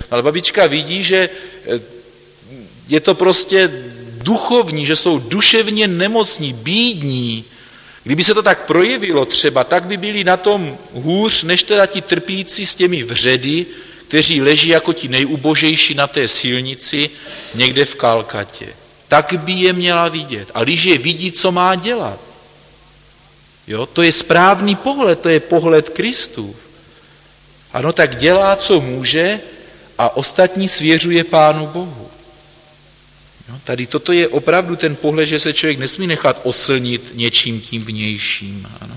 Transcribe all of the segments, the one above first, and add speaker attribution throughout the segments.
Speaker 1: Ale babička vidí, že je to prostě duchovní, že jsou duševně nemocní, bídní. Kdyby se to tak projevilo třeba, tak by byli na tom hůř, než teda ti trpící s těmi vředy, kteří leží jako ti nejubožejší na té silnici někde v Kalkatě. Tak by je měla vidět. A když je vidí, co má dělat. Jo, to je správný pohled, to je pohled Kristův. Ano, tak dělá, co může a ostatní svěřuje Pánu Bohu. Jo, tady toto je opravdu ten pohled, že se člověk nesmí nechat oslnit něčím tím vnějším. Ano.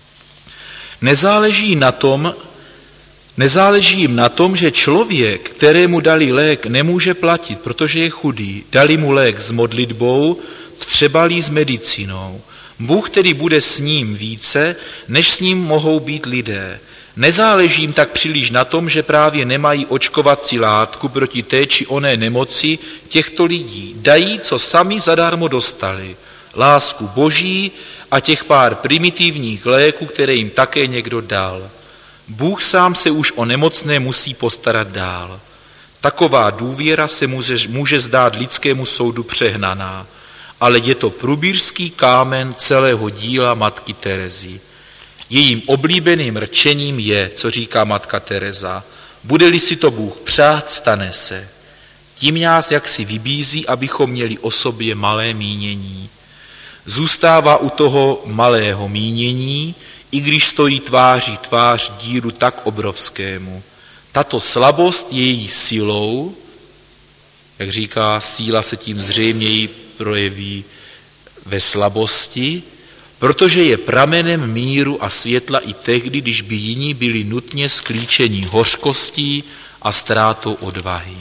Speaker 1: Nezáleží jim na tom, že člověk, kterému dali lék, nemůže platit, protože je chudý. Dali mu lék s modlitbou, vstřebali s medicínou. Bůh tedy bude s ním více, než s ním mohou být lidé. Nezáleží jim tak příliš na tom, že právě nemají očkovací látku proti té či oné nemoci těchto lidí. Dají, co sami zadarmo dostali. Lásku Boží a těch pár primitivních léků, které jim také někdo dal. Bůh sám se už o nemocné musí postarat dál. Taková důvěra se může zdát lidskému soudu přehnaná, ale je to průbířský kámen celého díla matky Terezy. Jejím oblíbeným rčením je, co říká matka Tereza, bude-li si to Bůh přát, stane se. Tím nás jaksi vybízí, abychom měli o sobě malé mínění. Zůstává u toho malého mínění, i když stojí tváří tvář díru tak obrovskému. Tato slabost je její silou, jak říká, síla se tím zřejměji projeví ve slabosti, protože je pramenem míru a světla i tehdy, když by jiní byli nutně sklíčení hořkostí a ztrátou odvahy.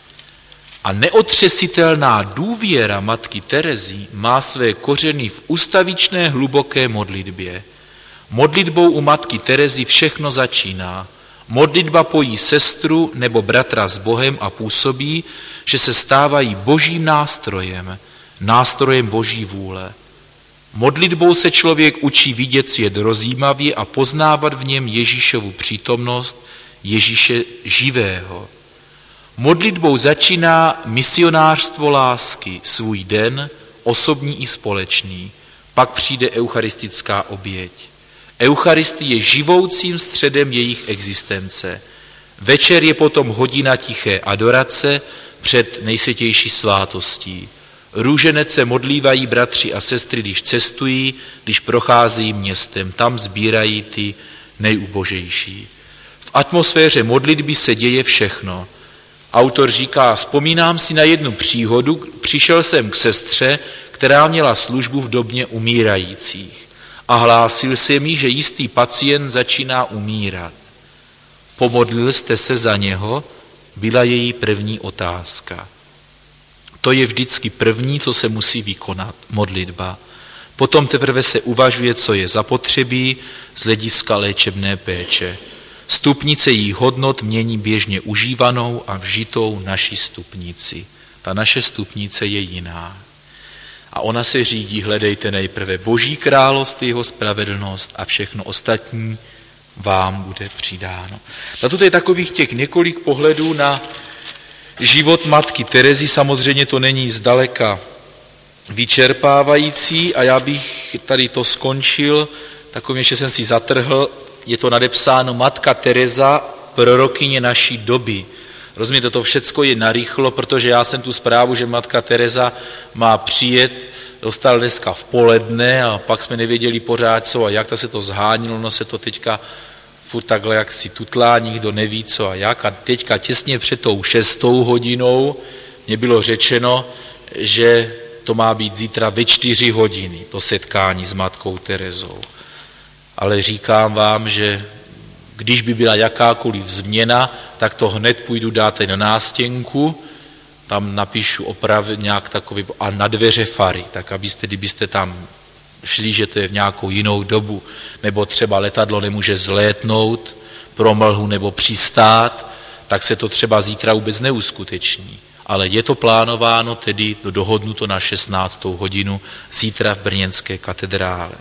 Speaker 1: A neotřesitelná důvěra matky Terezy má své kořeny v ustavičné hluboké modlitbě. Modlitbou u matky Terezy všechno začíná. Modlitba pojí sestru nebo bratra s Bohem a působí, že se stávají božím nástrojem boží vůle. Modlitbou se člověk učí vidět svět rozjímavě a poznávat v něm Ježíšovu přítomnost, Ježíše živého. Modlitbou začíná misionářstvo lásky, svůj den, osobní i společný. Pak přijde eucharistická oběť. Eucharistie je živoucím středem jejich existence. Večer je potom hodina tiché adorace před nejsvětější svátostí. Růženec se modlívají bratři a sestry, když cestují, když procházejí městem. Tam sbírají ty nejubožejší. V atmosféře modlitby se děje všechno. Autor říká, vzpomínám si na jednu příhodu, přišel jsem k sestře, která měla službu v době umírajících a hlásil se mi, že jistý pacient začíná umírat. Pomodlil jste se za něho? Byla její první otázka. To je vždycky první, co se musí vykonat, modlitba. Potom teprve se uvažuje, co je zapotřebí z hlediska léčebné péče. Stupnice jí hodnot mění běžně užívanou a vžitou naši stupnici. Ta naše stupnice je jiná. A ona se řídí, hledejte nejprve Boží království, jeho spravedlnost a všechno ostatní vám bude přidáno. A toto je takových těch několik pohledů na život matky Terezy. Samozřejmě to není zdaleka vyčerpávající a já bych tady to skončil, takovým, že jsem si zatrhl, je to nadepsáno Matka Tereza, prorokyně naší doby. Rozumíte, to všecko je narychlo, protože já jsem tu zprávu, že matka Tereza má přijet, dostal dneska v poledne a pak jsme nevěděli pořád co a jak, tak se to zhánilo, no se to teďka furt takhle jak si tutlá, nikdo neví co a jak a teďka těsně před tou 6. hodinou mě bylo řečeno, že to má být zítra ve 4 hodiny, to setkání s matkou Terezou. Ale říkám vám, že když by byla jakákoliv změna, tak to hned půjdu dát na nástěnku, tam napíšu nějak takový, a na dveře fary, tak abyste, kdybyste tam šli, že to je v nějakou jinou dobu, nebo třeba letadlo nemůže zlétnout pro mlhu nebo přistát, tak se to třeba zítra vůbec neuskuteční. Ale je to plánováno, tedy dohodnuto na 16. hodinu zítra v brněnské katedrále.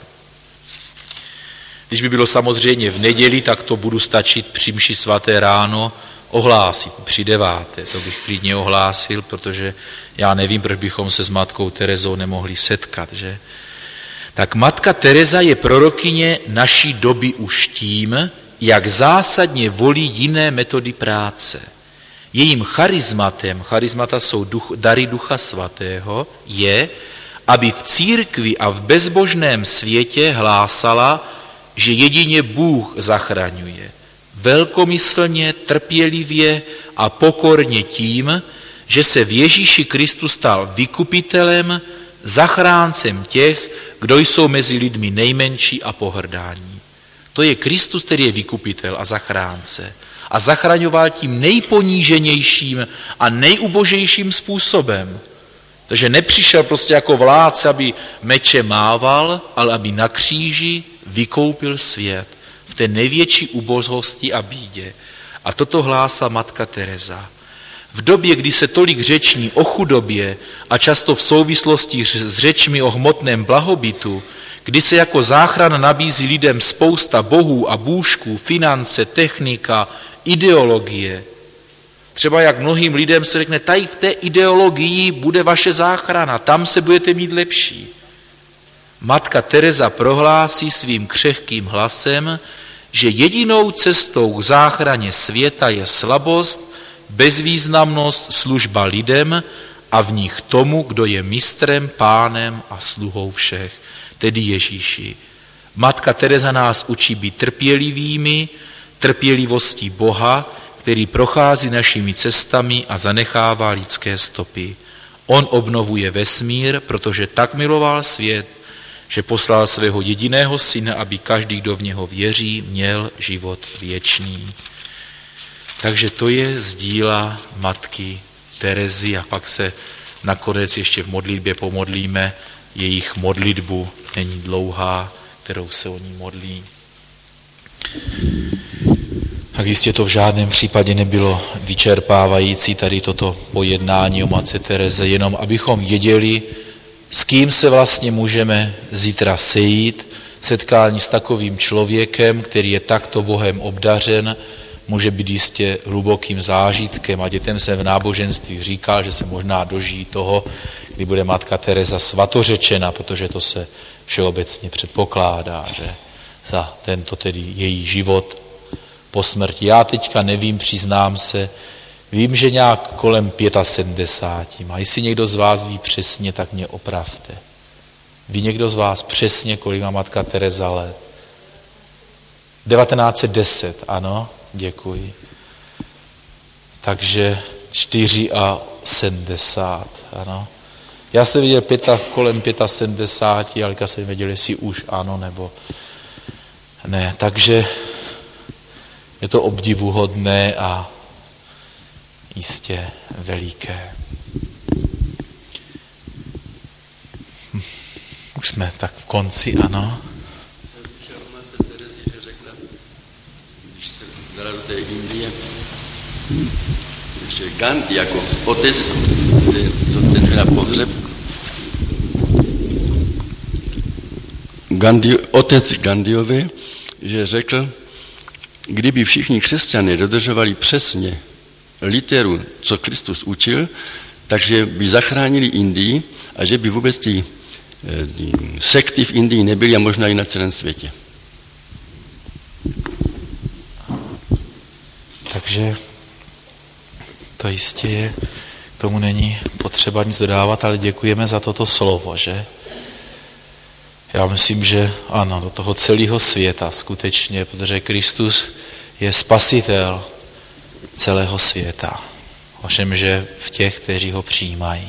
Speaker 1: Když by bylo samozřejmě v neděli, tak to budu stačit při mši svaté ráno ohlásit při 9. To bych klidně ohlásil, protože já nevím, proč bychom se s matkou Terezou nemohli setkat, že? Tak matka Tereza je prorokyně naší doby už tím, jak zásadně volí jiné metody práce. Jejím charizmatem, charizmata jsou dary Ducha Svatého, je, aby v církvi a v bezbožném světě hlásala, že jedině Bůh zachraňuje. Velkomyslně, trpělivě a pokorně tím, že se v Ježíši Kristu stal vykupitelem, zachráncem těch, kdo jsou mezi lidmi nejmenší a pohrdání. To je Kristus, který je vykupitel a zachránce. A zachraňoval tím nejponíženějším a nejubožejším způsobem. Takže nepřišel prostě jako vládce, aby meče mával, ale aby na kříži vykoupil svět v té největší ubohosti a bídě. A toto hlásá matka Tereza. V době, kdy se tolik řeční o chudobě a často v souvislosti s řečmi o hmotném blahobytu, kdy se jako záchrana nabízí lidem spousta bohů a bůžků, finance, technika, ideologie. Třeba jak mnohým lidem se řekne, tady v té ideologii bude vaše záchrana, tam se budete mít lepší. Matka Tereza prohlásí svým křehkým hlasem, že jedinou cestou k záchraně světa je slabost, bezvýznamnost, služba lidem a v nich tomu, kdo je mistrem, pánem a sluhou všech, tedy Ježíši. Matka Tereza nás učí být trpělivými, trpělivostí Boha, který prochází našimi cestami a zanechává lidské stopy. On obnovuje vesmír, protože tak miloval svět, že poslal svého jediného syna, aby každý, kdo v něho věří, měl život věčný. Takže to je z díla matky Terezy a pak se nakonec ještě v modlitbě pomodlíme jejich modlitbu, není dlouhá, kterou se o ní modlí. Tak jistě to v žádném případě nebylo vyčerpávající tady toto pojednání o matce Tereze, jenom abychom věděli, s kým se vlastně můžeme zítra sejít. Setkání s takovým člověkem, který je takto Bohem obdařen, může být jistě hlubokým zážitkem a dětem jsem v náboženství říkal, že se možná dožijí toho, kdy bude matka Tereza svatořečena, protože to se všeobecně předpokládá, že za tento tedy její život po smrti. Já teďka nevím, přiznám se, vím, že nějak kolem 75. A jestli někdo z vás ví přesně, tak mě opravte. Ví někdo z vás přesně, kolik má matka Tereza let? 1910, ano, děkuji. Takže 74, ano. Já jsem viděl kolem 75, ale já jsem věděl, jestli už ano nebo ne. Takže je to obdivuhodné a jistě veliké. Už jsme tak v konci, ano.
Speaker 2: Když se dala do té Indie, že Gandhi jako otec, co ten měl pohřeb, otec Gandhiové, že řekl, kdyby všichni křesťané dodržovali přesně literu, co Kristus učil, takže by zachránili Indii a že by vůbec ty sekty v Indii nebyly a možná i na celém světě.
Speaker 1: Takže to jistě je, k tomu není potřeba nic dodávat, ale děkujeme za toto slovo, že? Já myslím, že ano, do toho celého světa skutečně, protože Kristus je spasitel celého světa. Ovšem, že v těch, kteří ho přijímají.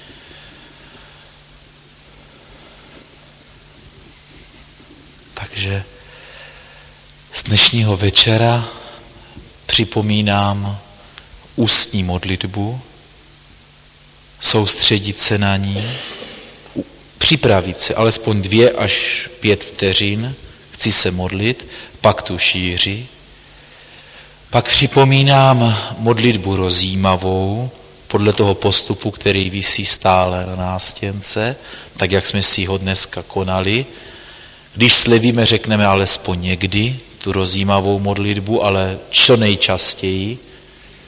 Speaker 1: Takže z dnešního večera připomínám ústní modlitbu, soustředit se na ní, připravit se alespoň 2 až 5 vteřin, chci se modlit, pak tu šíři. Pak připomínám modlitbu rozjímavou, podle toho postupu, který visí stále na nástěnce, tak jak jsme si ho dneska konali. Když slevíme, řekneme alespoň někdy tu rozjímavou modlitbu, ale čo nejčastěji.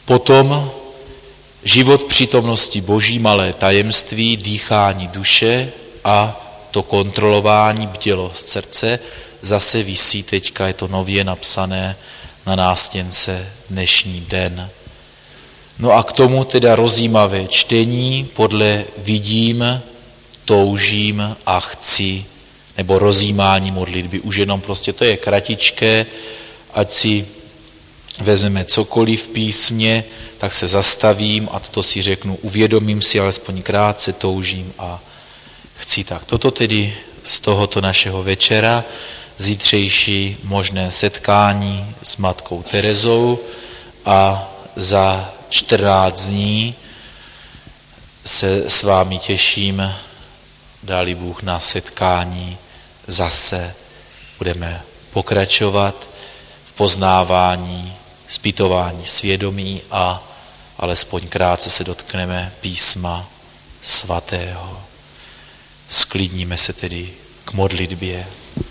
Speaker 1: Potom život v přítomnosti Boží, malé tajemství, dýchání duše a to kontrolování, bdělost srdce, zase visí teďka, je to nově napsané na nástěnce dnešní den. No a k tomu teda rozjímavé čtení podle vidím, toužím a chci, nebo rozjímání modlitby. Už jenom prostě to je kratičké, ať si vezmeme cokoliv v písmě, tak se zastavím a toto si řeknu, uvědomím si, alespoň krátce toužím a chci. Tak toto tedy z tohoto našeho večera, zítřejší možné setkání s matkou Terezou a za 14 dní se s vámi těším, dá-li Bůh, na setkání zase. Budeme pokračovat v poznávání, zpytování svědomí a alespoň krátce se dotkneme písma svatého. Sklidníme se tedy k modlitbě.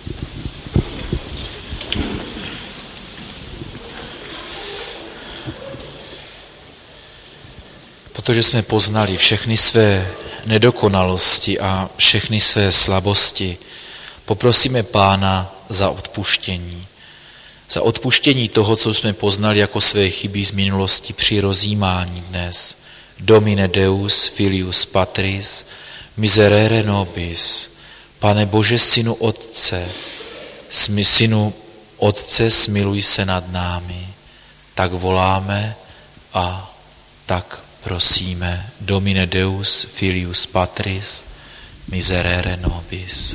Speaker 1: Protože jsme poznali všechny své nedokonalosti a všechny své slabosti, poprosíme Pána za odpuštění. Za odpuštění toho, co jsme poznali jako své chyby z minulosti při rozjímání dnes. Domine Deus, Filius Patris, miserere nobis. Pane Bože, Synu Otce, smiluj se nad námi. Tak voláme a tak prosíme. Domine Deus, Filius Patris, miserere nobis.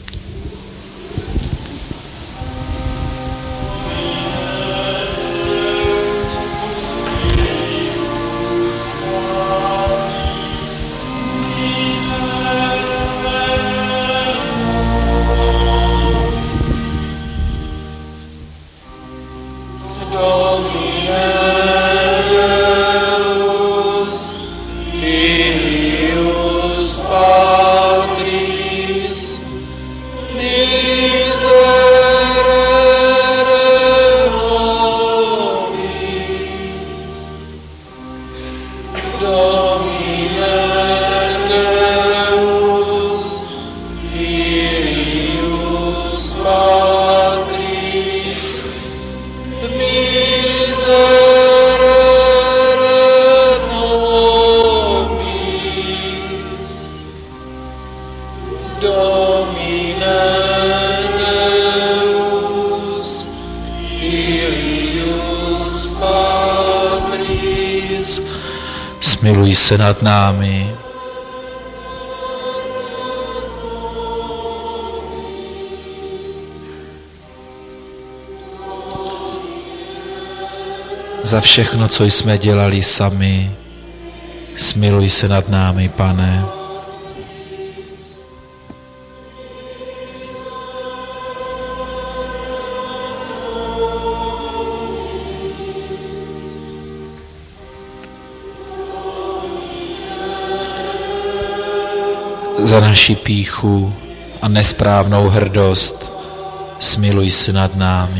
Speaker 1: Smiluj se nad námi. Za všechno, co jsme dělali sami, smiluj se nad námi, Pane. Za naši pýchu a nesprávnou hrdost, smiluj se nad námi.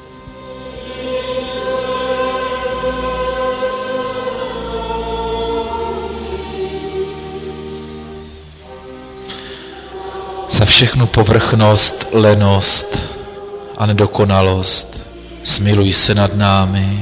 Speaker 1: Za všechnu povrchnost, lenost a nedokonalost, smiluj se nad námi.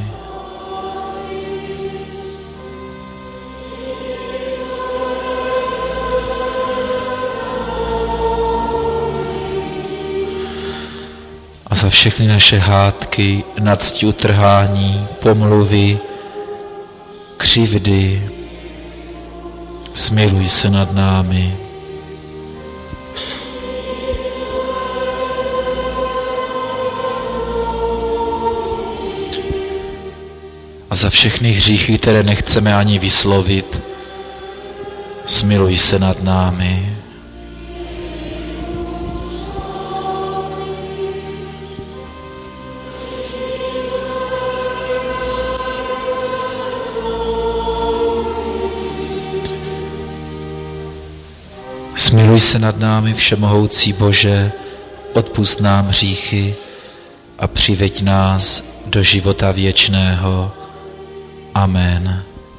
Speaker 1: A za všechny naše hádky, nadsti utrhání, pomluvy, křivdy, smiluj se nad námi. A za všechny hříchy, které nechceme ani vyslovit, smiluj se nad námi. Smiluj se nad námi, všemohoucí Bože, odpusť nám hříchy a přiveď nás do života věčného. Amen.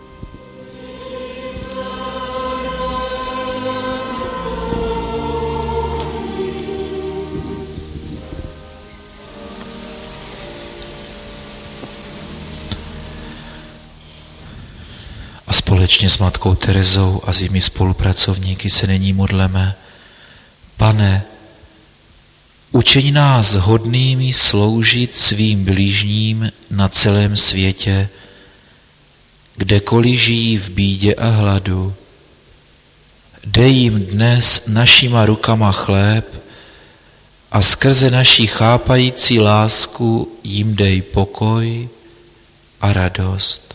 Speaker 1: A společně s matkou Terezou a s jejími spolupracovníky se nyní modleme. Pane, učiň nás hodnými sloužit svým blížním na celém světě, kdekoliv žijí v bídě a hladu. Dej jim dnes našima rukama chléb a skrze naši chápající lásku jim dej pokoj a radost.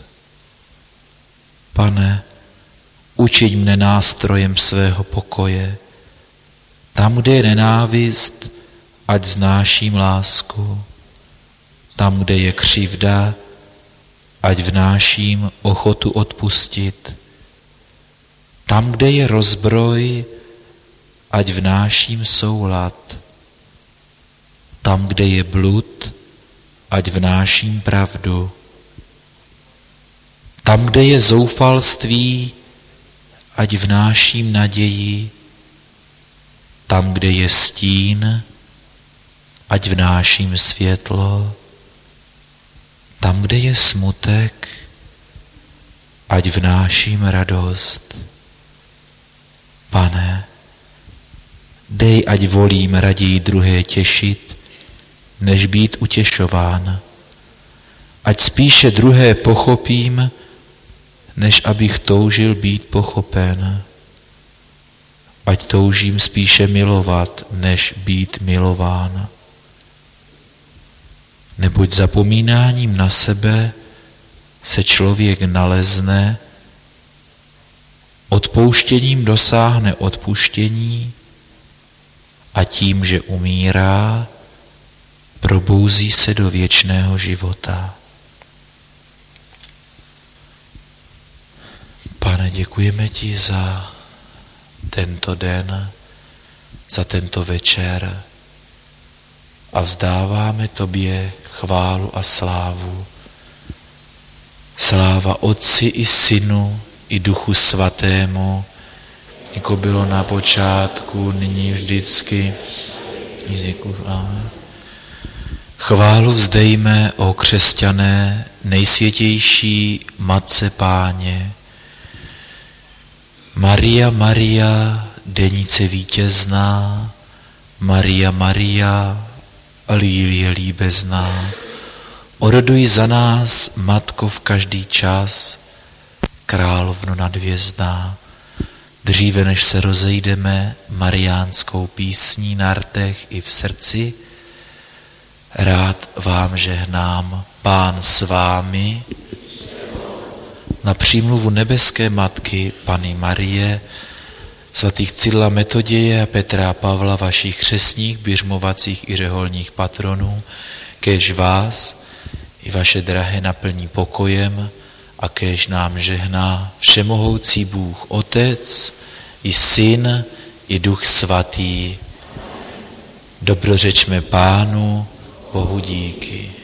Speaker 1: Pane, učiň mne nástrojem svého pokoje. Tam, kde je nenávist, ať znáším lásku. Tam, kde je křivda, ať vnáším ochotu odpustit. Tam, kde je rozbroj, ať vnáším soulad. Tam, kde je blud, ať vnáším pravdu. Tam, kde je zoufalství, ať vnáším naději. Tam, kde je stín, ať vnáším světlo. Tam, kde je smutek, ať vnáším radost. Pane, dej, ať volím raději druhé těšit, než být utěšován. Ať spíše druhé pochopím, než abych toužil být pochopen. Ať toužím spíše milovat, než být milován. Neboť zapomínáním na sebe se člověk nalezne, odpouštěním dosáhne odpuštění a tím, že umírá, probouzí se do věčného života. Pane, děkujeme ti za tento den, za tento večer a vzdáváme tobě chválu a slávu. Sláva Otci i Synu i Duchu Svatému, jako bylo na počátku, nyní vždycky. Amen. Chválu vzdejme, o křesťané, nejsvětější Matce Páně. Maria, Maria, denice vítězná, Maria, Maria, lílie líbezná, oroduj za nás, Matko, v každý čas, královno nadvězdná. Dříve než se rozejdeme mariánskou písní na rtech i v srdci, rád vám žehnám, Pán s vámi, na přímluvu nebeské Matky, Panny Marie, svatých Cyrila, Metoděje a Petra a Pavla, vašich křestních, běžmovacích i řeholních patronů, kéž vás i vaše drahé naplní pokojem a kéž nám žehná všemohoucí Bůh Otec i Syn i Duch Svatý. Dobrořečme Pánu, Bohu díky.